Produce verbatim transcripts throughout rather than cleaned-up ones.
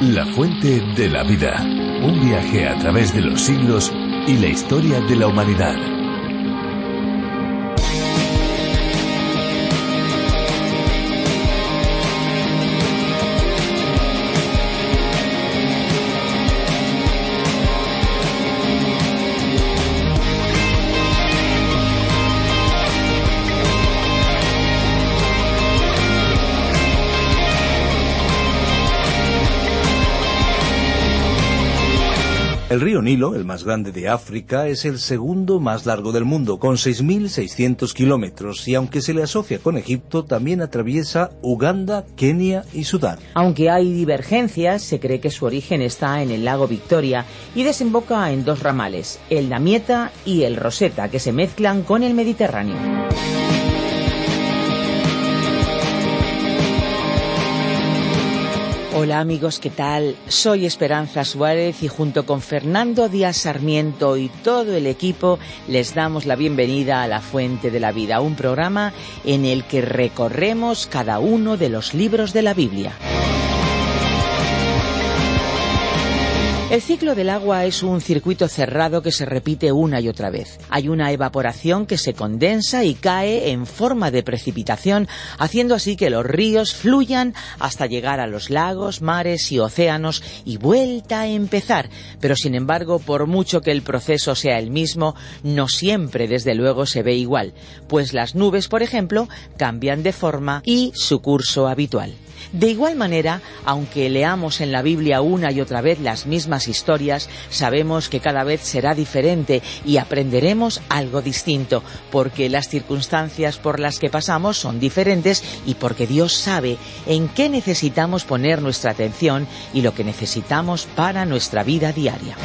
La fuente de la vida. Un viaje a través de los siglos y la historia de la humanidad. El río Nilo, el más grande de África, es el segundo más largo del mundo, con seis mil seiscientos kilómetros, y aunque se le asocia con Egipto, también atraviesa Uganda, Kenia y Sudán. Aunque hay divergencias, se cree que su origen está en el lago Victoria y desemboca en dos ramales, el Damietta y el Rosetta, que se mezclan con el Mediterráneo. Hola amigos, ¿qué tal? Soy Esperanza Suárez y junto con Fernando Díaz Sarmiento y todo el equipo les damos la bienvenida a La Fuente de la Vida, un programa en el que recorremos cada uno de los libros de la Biblia. El ciclo del agua es un circuito cerrado que se repite una y otra vez. Hay una evaporación que se condensa y cae en forma de precipitación, haciendo así que los ríos fluyan hasta llegar a los lagos, mares y océanos y vuelta a empezar. Pero sin embargo, por mucho que el proceso sea el mismo, no siempre desde luego se ve igual, pues las nubes, por ejemplo, cambian de forma y su curso habitual. De igual manera, aunque leamos en la Biblia una y otra vez las mismas historias, sabemos que cada vez será diferente y aprenderemos algo distinto, porque las circunstancias por las que pasamos son diferentes y porque Dios sabe en qué necesitamos poner nuestra atención y lo que necesitamos para nuestra vida diaria.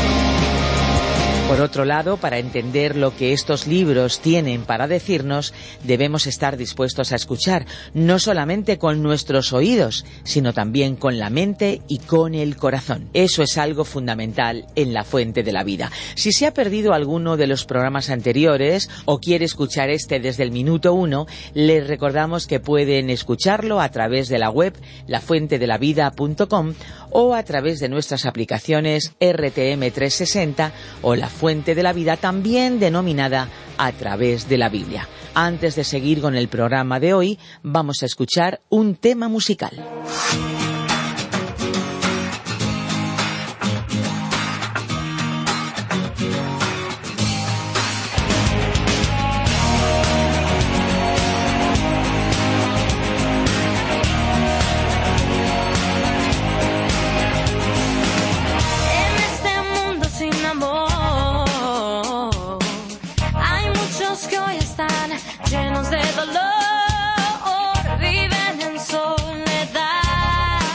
Por otro lado, para entender lo que estos libros tienen para decirnos, debemos estar dispuestos a escuchar, no solamente con nuestros oídos, sino también con la mente y con el corazón. Eso es algo fundamental en La Fuente de la Vida. Si se ha perdido alguno de los programas anteriores o quiere escuchar este desde el minuto uno, les recordamos que pueden escucharlo a través de la web la fuente de la vida punto com o a través de nuestras aplicaciones R T M trescientos sesenta o La Fuente de la Vida, también denominada A Través de la Biblia. Antes de seguir con el programa de hoy, vamos a escuchar un tema musical. Llenos de dolor, viven en soledad.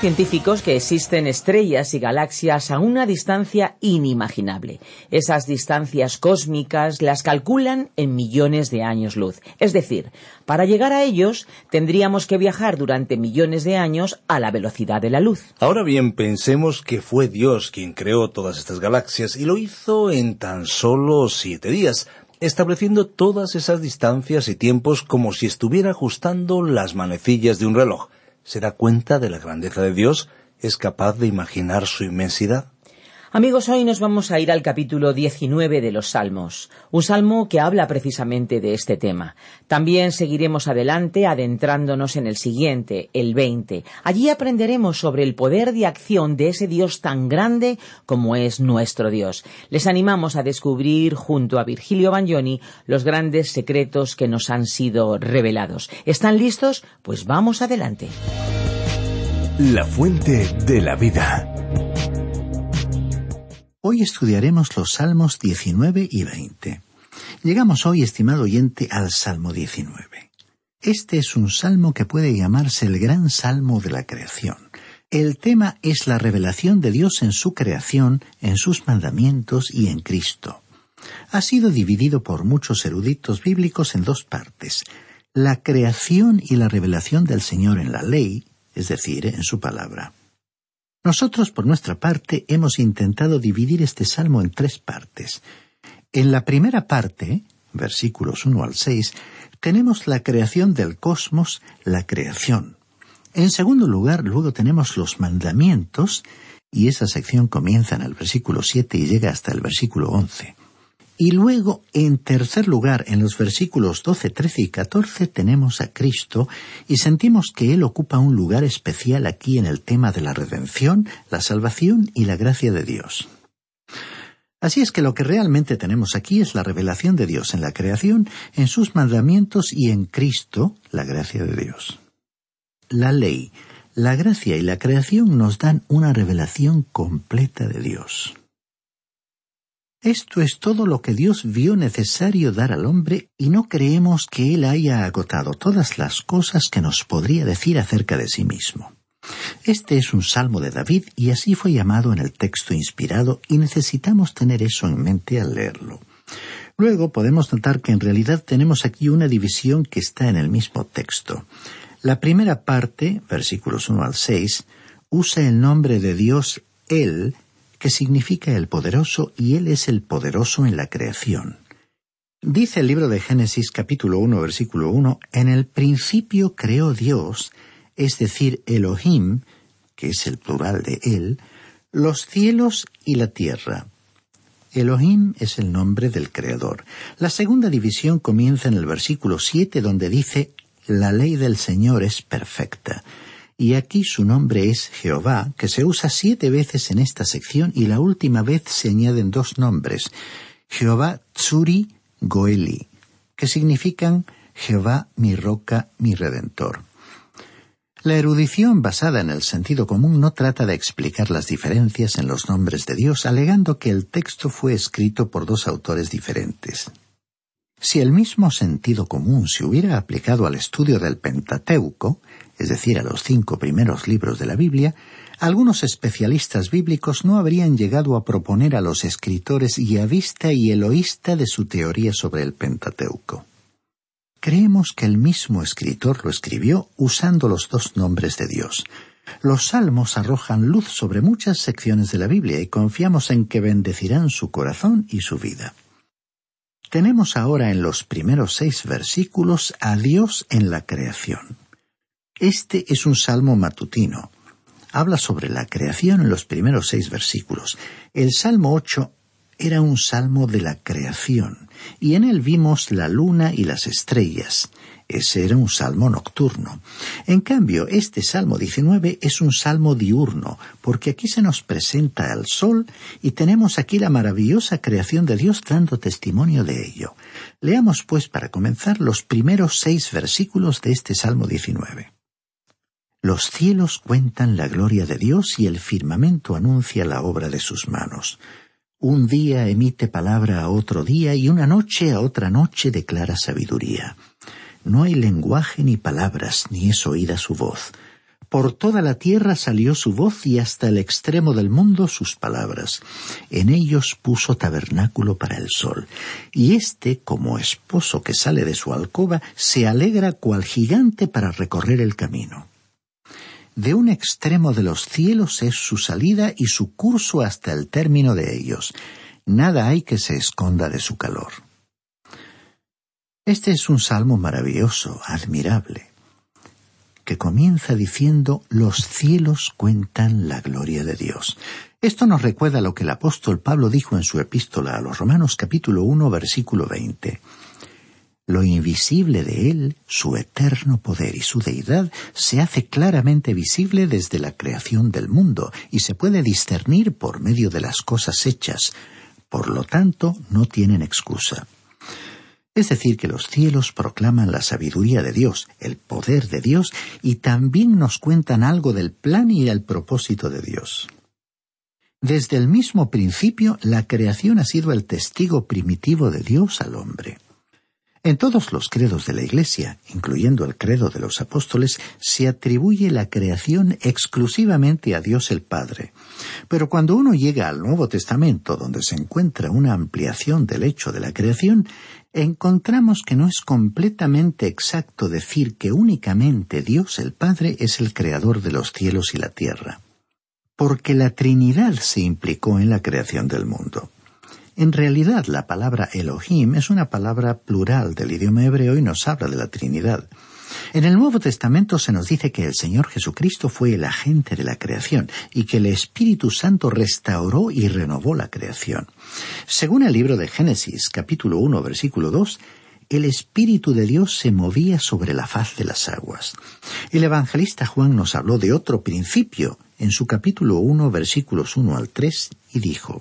científicos que existen estrellas y galaxias a una distancia inimaginable. Esas distancias cósmicas las calculan en millones de años luz. Es decir, para llegar a ellos tendríamos que viajar durante millones de años a la velocidad de la luz. Ahora bien, pensemos que fue Dios quien creó todas estas galaxias y lo hizo en tan solo siete días, estableciendo todas esas distancias y tiempos como si estuviera ajustando las manecillas de un reloj. ¿Se da cuenta de la grandeza de Dios? ¿Es capaz de imaginar su inmensidad? Amigos, hoy nos vamos a ir al capítulo diecinueve de los Salmos, un salmo que habla precisamente de este tema. También seguiremos adelante adentrándonos en el siguiente, el veinte. Allí aprenderemos sobre el poder de acción de ese Dios tan grande como es nuestro Dios. Les animamos a descubrir junto a Virgilio Bagnoni los grandes secretos que nos han sido revelados. ¿Están listos? Pues vamos adelante. La fuente de la vida. Hoy estudiaremos los Salmos diecinueve y veinte. Llegamos hoy, estimado oyente, al Salmo diecinueve. Este es un salmo que puede llamarse el gran salmo de la creación. El tema es la revelación de Dios en su creación, en sus mandamientos y en Cristo. Ha sido dividido por muchos eruditos bíblicos en dos partes: la creación y la revelación del Señor en la ley, es decir, en su palabra. Nosotros, por nuestra parte, hemos intentado dividir este salmo en tres partes. En la primera parte, versículos uno al seis, tenemos la creación del cosmos, la creación. En segundo lugar, luego tenemos los mandamientos, y esa sección comienza en el versículo siete y llega hasta el versículo once. Y luego, en tercer lugar, en los versículos doce, trece y catorce, tenemos a Cristo, y sentimos que Él ocupa un lugar especial aquí en el tema de la redención, la salvación y la gracia de Dios. Así es que lo que realmente tenemos aquí es la revelación de Dios en la creación, en sus mandamientos y en Cristo, la gracia de Dios. La ley, la gracia y la creación nos dan una revelación completa de Dios. Esto es todo lo que Dios vio necesario dar al hombre, y no creemos que Él haya agotado todas las cosas que nos podría decir acerca de sí mismo. Este es un salmo de David, y así fue llamado en el texto inspirado, y necesitamos tener eso en mente al leerlo. Luego podemos notar que en realidad tenemos aquí una división que está en el mismo texto. La primera parte, versículos uno al seis, usa el nombre de Dios, Él, que significa el poderoso, y Él es el poderoso en la creación. Dice el libro de Génesis capítulo uno, versículo uno, en el principio creó Dios, es decir, Elohim, que es el plural de Él, los cielos y la tierra. Elohim es el nombre del Creador. La segunda división comienza en el versículo siete, donde dice, la ley del Señor es perfecta. Y aquí su nombre es Jehová, que se usa siete veces en esta sección, y la última vez se añaden dos nombres, Jehová Tsuri Goeli, que significan Jehová mi roca, mi redentor. La erudición basada en el sentido común no trata de explicar las diferencias en los nombres de Dios, alegando que el texto fue escrito por dos autores diferentes. Si el mismo sentido común se hubiera aplicado al estudio del Pentateuco, es decir, a los cinco primeros libros de la Biblia, algunos especialistas bíblicos no habrían llegado a proponer a los escritores yavista y eloísta de su teoría sobre el Pentateuco. Creemos que el mismo escritor lo escribió usando los dos nombres de Dios. Los salmos arrojan luz sobre muchas secciones de la Biblia y confiamos en que bendecirán su corazón y su vida. Tenemos ahora en los primeros seis versículos a Dios en la creación. Este es un salmo matutino. Habla sobre la creación en los primeros seis versículos. El Salmo ocho era un salmo de la creación, y en él vimos la luna y las estrellas. Ese era un salmo nocturno. En cambio, este Salmo diecinueve es un salmo diurno, porque aquí se nos presenta el sol, y tenemos aquí la maravillosa creación de Dios dando testimonio de ello. Leamos, pues, para comenzar, los primeros seis versículos de este Salmo diecinueve. Los cielos cuentan la gloria de Dios, y el firmamento anuncia la obra de sus manos. Un día emite palabra a otro día, y una noche a otra noche declara sabiduría. No hay lenguaje ni palabras, ni es oída su voz. Por toda la tierra salió su voz y hasta el extremo del mundo sus palabras. En ellos puso tabernáculo para el sol. Y éste, como esposo que sale de su alcoba, se alegra cual gigante para recorrer el camino. De un extremo de los cielos es su salida y su curso hasta el término de ellos. Nada hay que se esconda de su calor. Este es un salmo maravilloso, admirable, que comienza diciendo: los cielos cuentan la gloria de Dios. Esto nos recuerda lo que el apóstol Pablo dijo en su epístola a los Romanos capítulo uno, versículo veinte. Lo invisible de Él, su eterno poder y su deidad, se hace claramente visible desde la creación del mundo y se puede discernir por medio de las cosas hechas. Por lo tanto, no tienen excusa. Es decir, que los cielos proclaman la sabiduría de Dios, el poder de Dios, y también nos cuentan algo del plan y del propósito de Dios. Desde el mismo principio, la creación ha sido el testigo primitivo de Dios al hombre. En todos los credos de la Iglesia, incluyendo el credo de los apóstoles, se atribuye la creación exclusivamente a Dios el Padre. Pero cuando uno llega al Nuevo Testamento, donde se encuentra una ampliación del hecho de la creación, encontramos que no es completamente exacto decir que únicamente Dios el Padre es el creador de los cielos y la tierra, porque la Trinidad se implicó en la creación del mundo. En realidad, la palabra Elohim es una palabra plural del idioma hebreo y nos habla de la Trinidad. En el Nuevo Testamento se nos dice que el Señor Jesucristo fue el agente de la creación y que el Espíritu Santo restauró y renovó la creación. Según el libro de Génesis, capítulo uno, versículo dos, el Espíritu de Dios se movía sobre la faz de las aguas. El evangelista Juan nos habló de otro principio en su capítulo uno, versículos uno al tres, y dijo: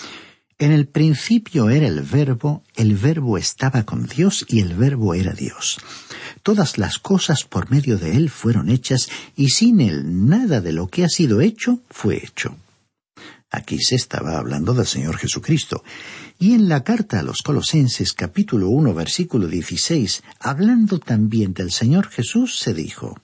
En el principio era el Verbo, el Verbo estaba con Dios y el Verbo era Dios. Todas las cosas por medio de Él fueron hechas y sin Él nada de lo que ha sido hecho fue hecho. Aquí se estaba hablando del Señor Jesucristo. Y en la carta a los Colosenses, capítulo uno, versículo dieciséis, hablando también del Señor Jesús, se dijo: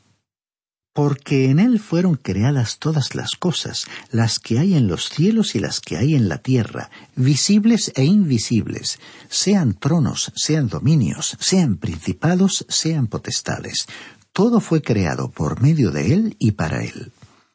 Porque en Él fueron creadas todas las cosas, las que hay en los cielos y las que hay en la tierra, visibles e invisibles, sean tronos, sean dominios, sean principados, sean potestades. Todo fue creado por medio de Él y para Él.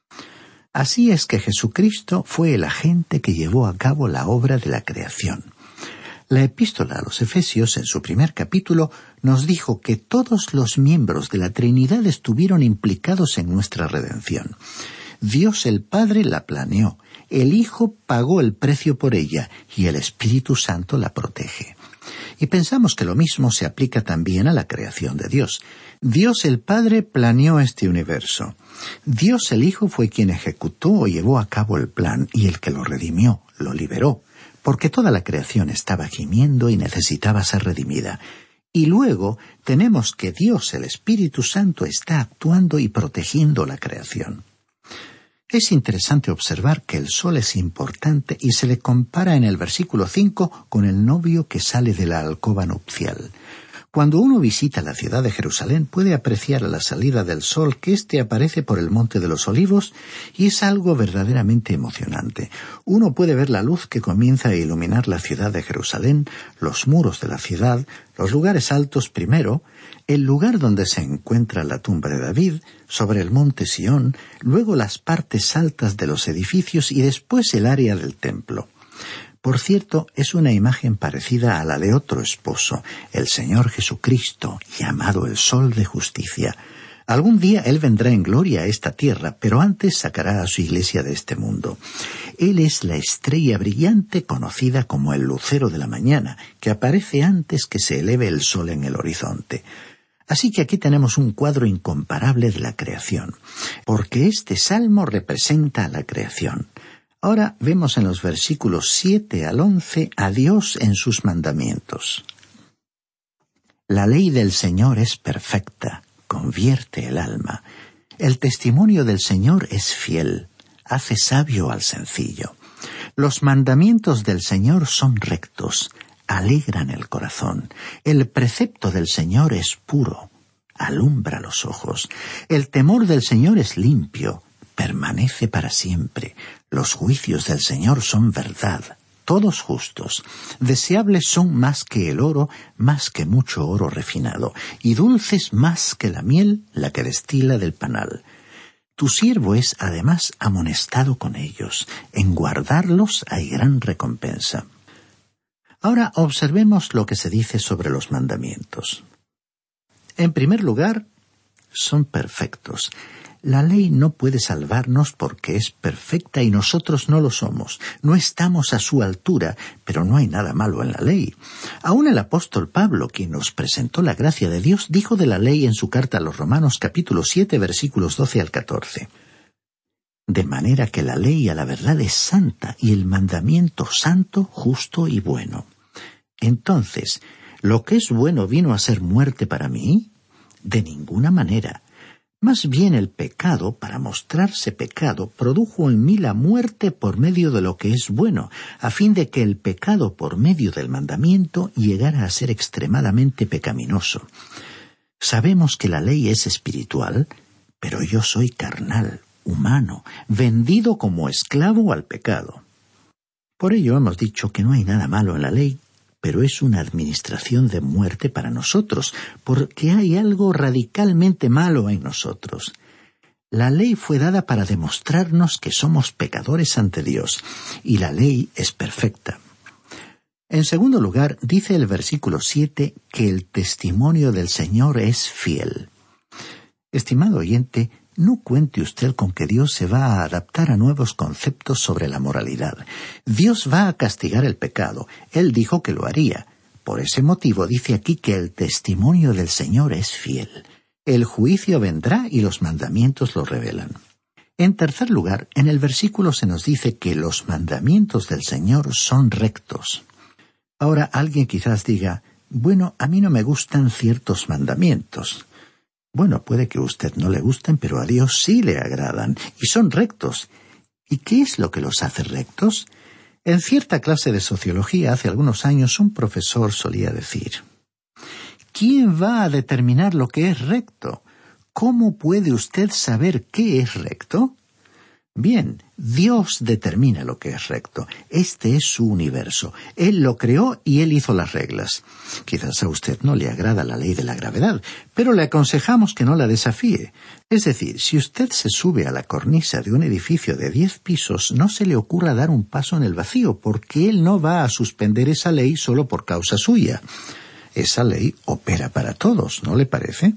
Así es que Jesucristo fue el agente que llevó a cabo la obra de la creación. La epístola a los Efesios, en su primer capítulo, nos dijo que todos los miembros de la Trinidad estuvieron implicados en nuestra redención. Dios el Padre la planeó, el Hijo pagó el precio por ella y el Espíritu Santo la protege. Y pensamos que lo mismo se aplica también a la creación de Dios. Dios el Padre planeó este universo. Dios el Hijo fue quien ejecutó o llevó a cabo el plan y el que lo redimió, lo liberó, porque toda la creación estaba gimiendo y necesitaba ser redimida. Y luego tenemos que Dios, el Espíritu Santo, está actuando y protegiendo la creación. Es interesante observar que el sol es importante y se le compara en el versículo cinco con el novio que sale de la alcoba nupcial. Cuando uno visita la ciudad de Jerusalén puede apreciar a la salida del sol que éste aparece por el Monte de los Olivos y es algo verdaderamente emocionante. Uno puede ver la luz que comienza a iluminar la ciudad de Jerusalén, los muros de la ciudad, los lugares altos primero, el lugar donde se encuentra la tumba de David, sobre el monte Sión, luego las partes altas de los edificios y después el área del templo. Por cierto, es una imagen parecida a la de otro esposo, el Señor Jesucristo, llamado el Sol de Justicia. Algún día Él vendrá en gloria a esta tierra, pero antes sacará a su iglesia de este mundo. Él es la estrella brillante conocida como el lucero de la mañana, que aparece antes que se eleve el sol en el horizonte. Así que aquí tenemos un cuadro incomparable de la creación, porque este salmo representa a la creación. Ahora vemos en los versículos siete al once a Dios en sus mandamientos. La ley del Señor es perfecta, convierte el alma. El testimonio del Señor es fiel, hace sabio al sencillo. Los mandamientos del Señor son rectos, alegran el corazón. El precepto del Señor es puro, alumbra los ojos. El temor del Señor es limpio, permanece para siempre. Los juicios del Señor son verdad, todos justos. Deseables son más que el oro, más que mucho oro refinado, y dulces más que la miel, la que destila del panal. Tu siervo es además amonestado con ellos. En guardarlos hay gran recompensa. Ahora observemos lo que se dice sobre los mandamientos. En primer lugar, son perfectos. La ley no puede salvarnos porque es perfecta y nosotros no lo somos. No estamos a su altura, pero no hay nada malo en la ley. Aún el apóstol Pablo, quien nos presentó la gracia de Dios, dijo de la ley en su carta a los Romanos capítulo siete, versículos doce al catorce. De manera que la ley a la verdad es santa y el mandamiento santo, justo y bueno. Entonces, ¿lo que es bueno vino a ser muerte para mí? De ninguna manera. Más bien el pecado, para mostrarse pecado, produjo en mí la muerte por medio de lo que es bueno, a fin de que el pecado por medio del mandamiento llegara a ser extremadamente pecaminoso. Sabemos que la ley es espiritual, pero yo soy carnal, humano, vendido como esclavo al pecado. Por ello hemos dicho que no hay nada malo en la ley, pero es una administración de muerte para nosotros, porque hay algo radicalmente malo en nosotros. La ley fue dada para demostrarnos que somos pecadores ante Dios, y la ley es perfecta. En segundo lugar, dice el versículo siete que el testimonio del Señor es fiel. Estimado oyente, no cuente usted con que Dios se va a adaptar a nuevos conceptos sobre la moralidad. Dios va a castigar el pecado. Él dijo que lo haría. Por ese motivo dice aquí que el testimonio del Señor es fiel. El juicio vendrá y los mandamientos lo revelan. En tercer lugar, en el versículo se nos dice que los mandamientos del Señor son rectos. Ahora alguien quizás diga, bueno, a mí no me gustan ciertos mandamientos. Bueno, puede que a usted no le gusten, pero a Dios sí le agradan, y son rectos. ¿Y qué es lo que los hace rectos? En cierta clase de sociología hace algunos años un profesor solía decir, ¿quién va a determinar lo que es recto? ¿Cómo puede usted saber qué es recto? Bien, Dios determina lo que es recto. Este es su universo. Él lo creó y Él hizo las reglas. Quizás a usted no le agrada la ley de la gravedad, pero le aconsejamos que no la desafíe. Es decir, si usted se sube a la cornisa de un edificio de diez pisos, no se le ocurra dar un paso en el vacío, porque Él no va a suspender esa ley solo por causa suya. Esa ley opera para todos, ¿no le parece?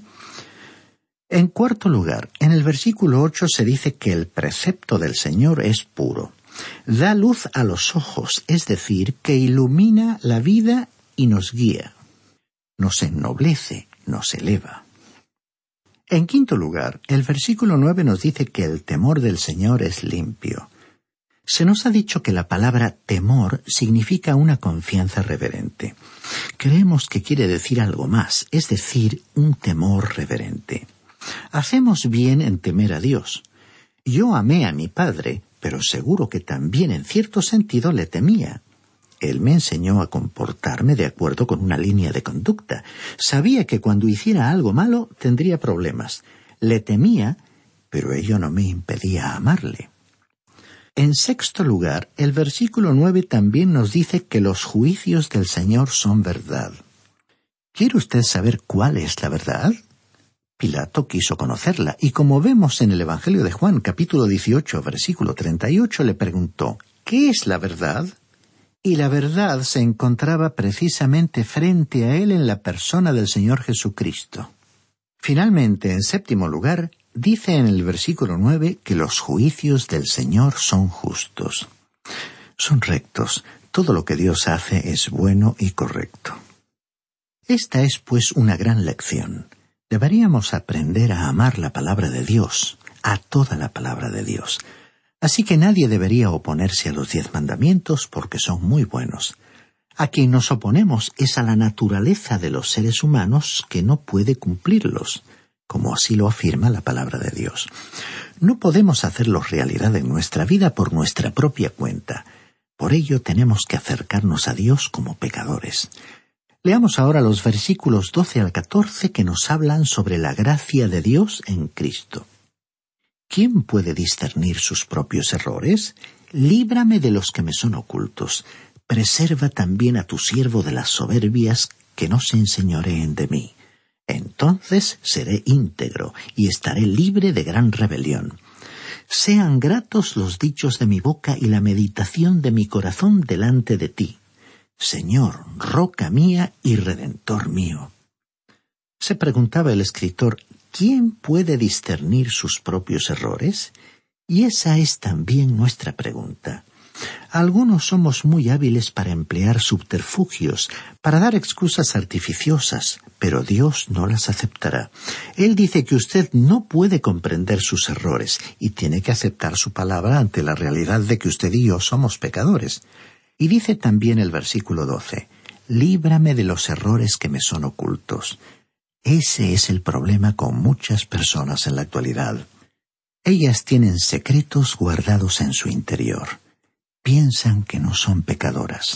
En cuarto lugar, en el versículo ocho se dice que el precepto del Señor es puro. Da luz a los ojos, es decir, que ilumina la vida y nos guía. Nos ennoblece, nos eleva. En quinto lugar, el versículo nueve nos dice que el temor del Señor es limpio. Se nos ha dicho que la palabra temor significa una confianza reverente. Creemos que quiere decir algo más, es decir, un temor reverente. Hacemos bien en temer a Dios. Yo amé a mi padre, pero seguro que también en cierto sentido le temía. Él me enseñó a comportarme de acuerdo con una línea de conducta. Sabía que cuando hiciera algo malo tendría problemas. Le temía, pero ello no me impedía amarle. En sexto lugar, el versículo nueve también nos dice que los juicios del Señor son verdad. ¿Quiere usted saber cuál es la verdad? Pilato quiso conocerla, y como vemos en el Evangelio de Juan, capítulo dieciocho, versículo treinta y ocho, le preguntó, ¿qué es la verdad? Y la verdad se encontraba precisamente frente a él en la persona del Señor Jesucristo. Finalmente, en séptimo lugar, dice en el versículo nueve que los juicios del Señor son justos. Son rectos. Todo lo que Dios hace es bueno y correcto. Esta es, pues, una gran lección. Deberíamos aprender a amar la palabra de Dios, a toda la palabra de Dios. Así que nadie debería oponerse a los diez mandamientos porque son muy buenos. A quien nos oponemos es a la naturaleza de los seres humanos que no puede cumplirlos, como así lo afirma la palabra de Dios. No podemos hacerlos realidad en nuestra vida por nuestra propia cuenta. Por ello tenemos que acercarnos a Dios como pecadores. Leamos ahora los versículos doce al catorce que nos hablan sobre la gracia de Dios en Cristo. ¿Quién puede discernir sus propios errores? Líbrame de los que me son ocultos. Preserva también a tu siervo de las soberbias, que no se enseñoreen de mí. Entonces seré íntegro y estaré libre de gran rebelión. Sean gratos los dichos de mi boca y la meditación de mi corazón delante de ti, Señor, roca mía y redentor mío. Se preguntaba el escritor, ¿quién puede discernir sus propios errores? Y esa es también nuestra pregunta. Algunos somos muy hábiles para emplear subterfugios, para dar excusas artificiosas, pero Dios no las aceptará. Él dice que usted no puede comprender sus errores y tiene que aceptar su palabra ante la realidad de que usted y yo somos pecadores. Y dice también el versículo doce, líbrame de los errores que me son ocultos. Ese es el problema con muchas personas en la actualidad. Ellas tienen secretos guardados en su interior. Piensan que no son pecadoras.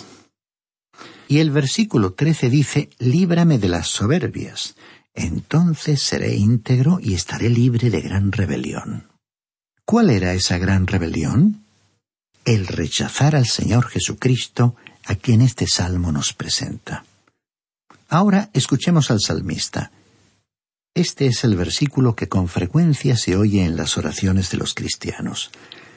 Y el versículo trece dice, líbrame de las soberbias. Entonces seré íntegro y estaré libre de gran rebelión. ¿Cuál era esa gran rebelión? El rechazar al Señor Jesucristo, a quien este salmo nos presenta. Ahora escuchemos al salmista. Este es el versículo que con frecuencia se oye en las oraciones de los cristianos.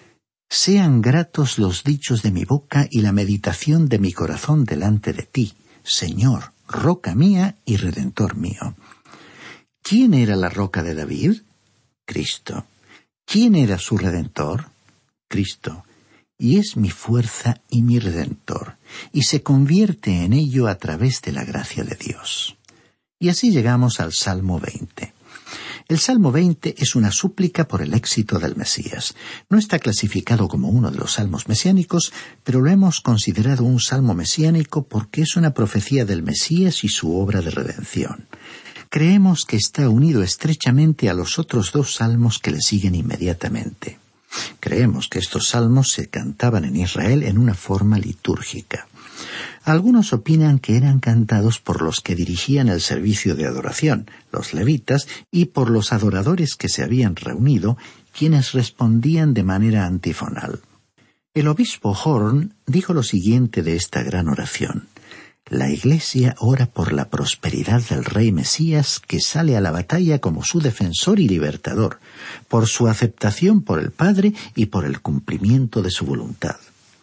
Sean gratos los dichos de mi boca y la meditación de mi corazón delante de ti, Señor, roca mía y redentor mío. ¿Quién era la roca de David? Cristo. ¿Quién era su redentor? Cristo. Y es mi fuerza y mi redentor, y se convierte en ello a través de la gracia de Dios. Y así llegamos al Salmo veinte. El Salmo veinte es una súplica por el éxito del Mesías. No está clasificado como uno de los salmos mesiánicos, pero lo hemos considerado un salmo mesiánico porque es una profecía del Mesías y su obra de redención. Creemos que está unido estrechamente a los otros dos salmos que le siguen inmediatamente. Creemos que estos salmos se cantaban en Israel en una forma litúrgica. Algunos opinan que eran cantados por los que dirigían el servicio de adoración, los levitas, y por los adoradores que se habían reunido, quienes respondían de manera antifonal. El obispo Horn dijo lo siguiente de esta gran oración. La Iglesia ora por la prosperidad del Rey Mesías que sale a la batalla como su defensor y libertador, por su aceptación por el Padre y por el cumplimiento de su voluntad.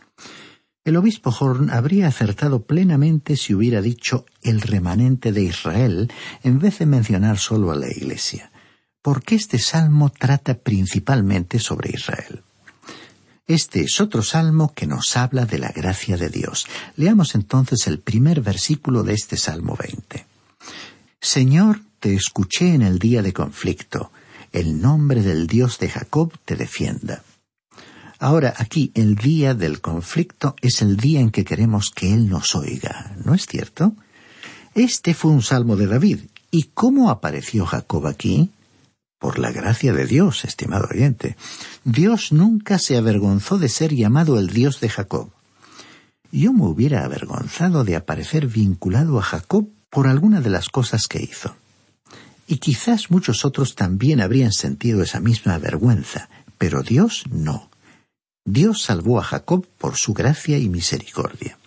El obispo Horn habría acertado plenamente si hubiera dicho el remanente de Israel en vez de mencionar solo a la Iglesia, porque este salmo trata principalmente sobre Israel. Este es otro salmo que nos habla de la gracia de Dios. Leamos entonces el primer versículo de este Salmo veinte. Señor, te escuché en el día de conflicto. El nombre del Dios de Jacob te defienda. Ahora, aquí, el día del conflicto es el día en que queremos que Él nos oiga, ¿no es cierto? Este fue un salmo de David. ¿Y cómo apareció Jacob aquí? Por la gracia de Dios, estimado oyente. Dios nunca se avergonzó de ser llamado el Dios de Jacob. Yo me hubiera avergonzado de aparecer vinculado a Jacob por alguna de las cosas que hizo. Y quizás muchos otros también habrían sentido esa misma vergüenza, pero Dios no. Dios salvó a Jacob por su gracia y misericordia.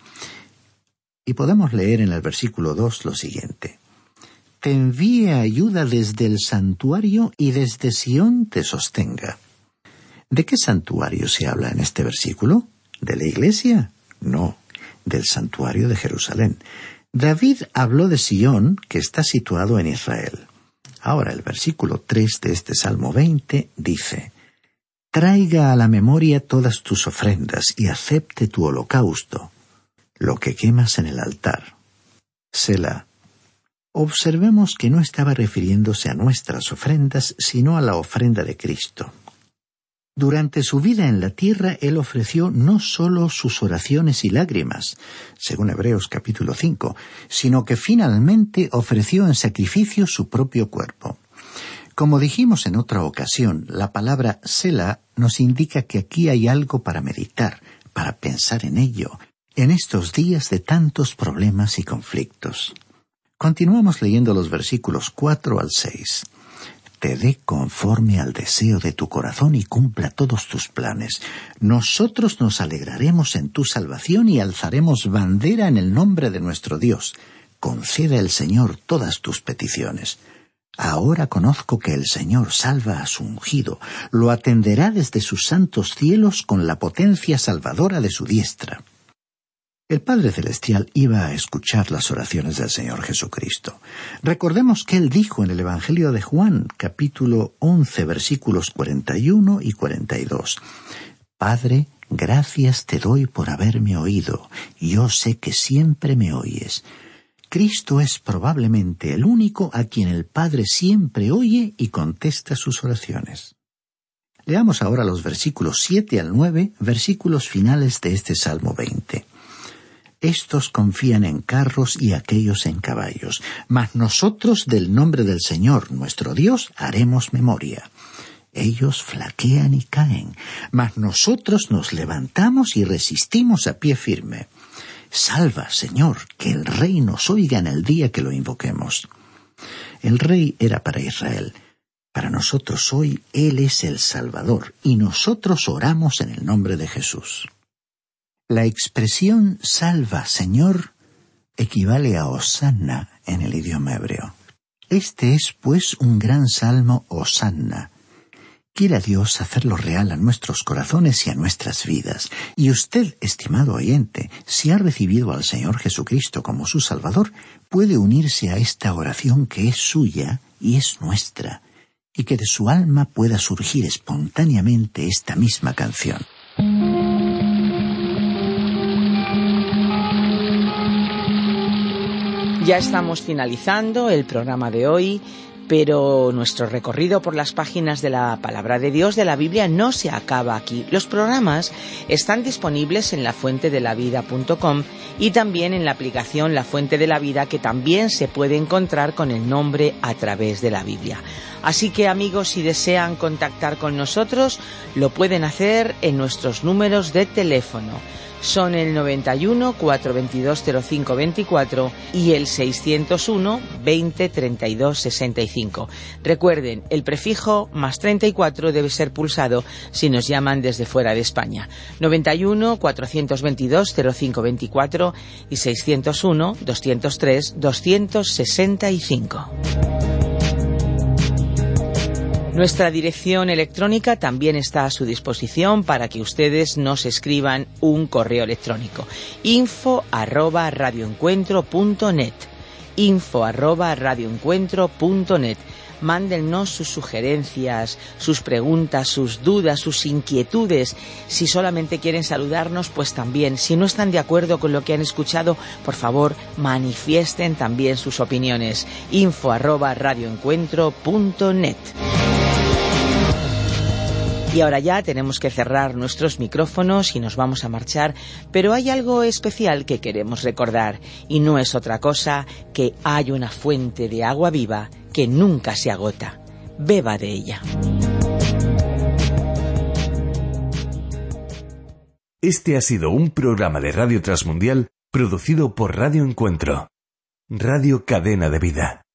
Y podemos leer en el versículo dos lo siguiente. Te envíe ayuda desde el santuario y desde Sión te sostenga. ¿De qué santuario se habla en este versículo? ¿De la iglesia? No, del santuario de Jerusalén. David habló de Sión, que está situado en Israel. Ahora el versículo tres de este Salmo veinte dice, traiga a la memoria todas tus ofrendas y acepte tu holocausto, lo que quemas en el altar. Selah. Observemos que no estaba refiriéndose a nuestras ofrendas, sino a la ofrenda de Cristo. Durante su vida en la tierra, Él ofreció no solo sus oraciones y lágrimas, según Hebreos capítulo cinco, sino que finalmente ofreció en sacrificio su propio cuerpo. Como dijimos en otra ocasión, la palabra Selah nos indica que aquí hay algo para meditar, para pensar en ello, en estos días de tantos problemas y conflictos. Continuamos leyendo los versículos cuatro al seis. Te dé conforme al deseo de tu corazón y cumpla todos tus planes. Nosotros nos alegraremos en tu salvación y alzaremos bandera en el nombre de nuestro Dios. Conceda el Señor todas tus peticiones. Ahora conozco que el Señor salva a su ungido. Lo atenderá desde sus santos cielos con la potencia salvadora de su diestra. El Padre Celestial iba a escuchar las oraciones del Señor Jesucristo. Recordemos que Él dijo en el Evangelio de Juan, capítulo once, versículos cuarenta y uno y cuarenta y dos. Padre, gracias te doy por haberme oído. Yo sé que siempre me oyes. Cristo es probablemente el único a quien el Padre siempre oye y contesta sus oraciones. Leamos ahora los versículos siete al nueve, versículos finales de este Salmo veinte. Estos confían en carros y aquellos en caballos, mas nosotros del nombre del Señor, nuestro Dios, haremos memoria. Ellos flaquean y caen, mas nosotros nos levantamos y resistimos a pie firme. Salva, Señor, que el Rey nos oiga en el día que lo invoquemos. El Rey era para Israel. Para nosotros hoy Él es el Salvador, y nosotros oramos en el nombre de Jesús. La expresión «salva, Señor» equivale a «hosanna» en el idioma hebreo. Este es, pues, un gran salmo «hosanna». Quiera Dios hacerlo real a nuestros corazones y a nuestras vidas. Y usted, estimado oyente, si ha recibido al Señor Jesucristo como su Salvador, puede unirse a esta oración que es suya y es nuestra, y que de su alma pueda surgir espontáneamente esta misma canción. Ya estamos finalizando el programa de hoy, pero nuestro recorrido por las páginas de la Palabra de Dios de la Biblia no se acaba aquí. Los programas están disponibles en la fuente de la vida punto com y también en la aplicación La Fuente de la Vida, que también se puede encontrar con el nombre A Través de la Biblia. Así que, amigos, si desean contactar con nosotros, lo pueden hacer en nuestros números de teléfono. Son el noventa y uno, cuatrocientos veintidós, cero cinco veinticuatro y el seiscientos uno, veinte, treinta y dos, sesenta y cinco. Recuerden, el prefijo más treinta y cuatro debe ser pulsado si nos llaman desde fuera de España. noventa y uno, cuatrocientos veintidós, cero cinco veinticuatro y seiscientos uno, doscientos tres, doscientos sesenta y cinco. Nuestra dirección electrónica también está a su disposición para que ustedes nos escriban un correo electrónico. info arroba radioencuentro punto net info arroba radioencuentro punto net. Mándennos sus sugerencias, sus preguntas, sus dudas, sus inquietudes. Si solamente quieren saludarnos, pues también. Si no están de acuerdo con lo que han escuchado, por favor, manifiesten también sus opiniones. info arroba radioencuentro punto net. Y ahora ya tenemos que cerrar nuestros micrófonos y nos vamos a marchar, pero hay algo especial que queremos recordar, y no es otra cosa que hay una fuente de agua viva que nunca se agota. Beba de ella. Este ha sido un programa de Radio Transmundial producido por Radio Encuentro, Radio Cadena de Vida.